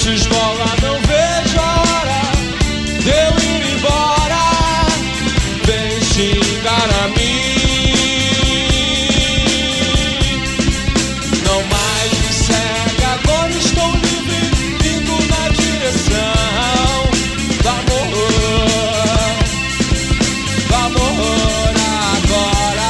Difícil esmola, não vejo a hora de eu ir embora. Vem xingar a mim, não mais me segue. Agora estou livre, indo na direção do amor, do amor agora.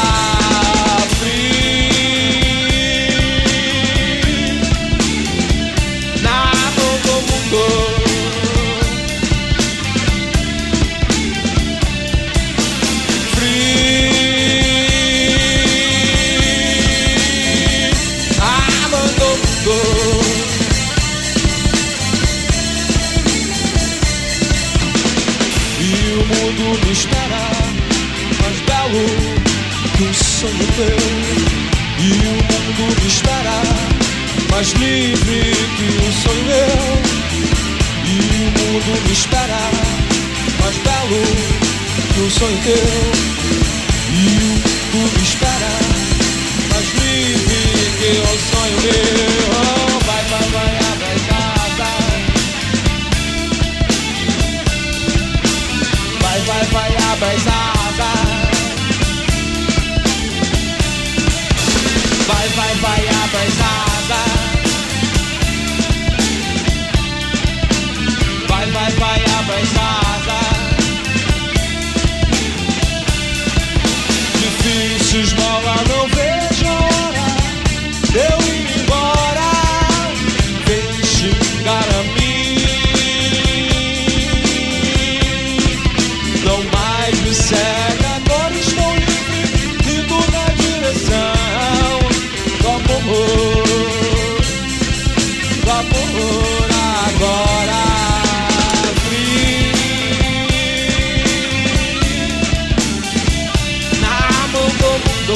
Me espera, mais belo que um sonho teu. E o mundo me espera, mais livre que um sonho meu. E o mundo me espera, mais belo que um sonho teu. E o mundo me espera, mais livre que um sonho meu. Oh, vai, vai, vai, abre casa. Vai, vai, vai, abre as asas. Vai, vai, vai, abre as asas. Vai, vai, vai, abre as asas. Difícil esmola, não vejo a hora de eu ir embora. Vem xingar a mim, não mais me segue. Agora estou livre, indo na direção do amor, do amor agora. Free, na mão do mundo.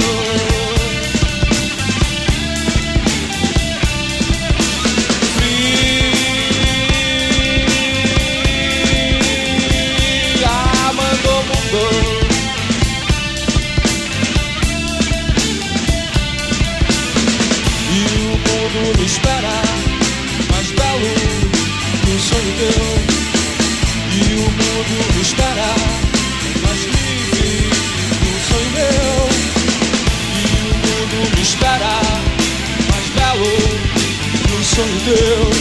Me espera, mais belo que um sonho teu. E o mundo me espera, mais livre que um sonho meu. E o mundo me espera, mais belo que um sonho teu.